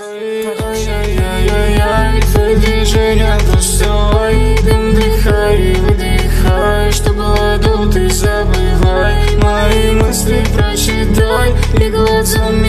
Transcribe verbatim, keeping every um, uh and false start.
Ай-яй-яй-яй, твои движения пустой. Дым вдыхай, выдыхай, что было до, ты забывай. Мои мысли прочитай и глазами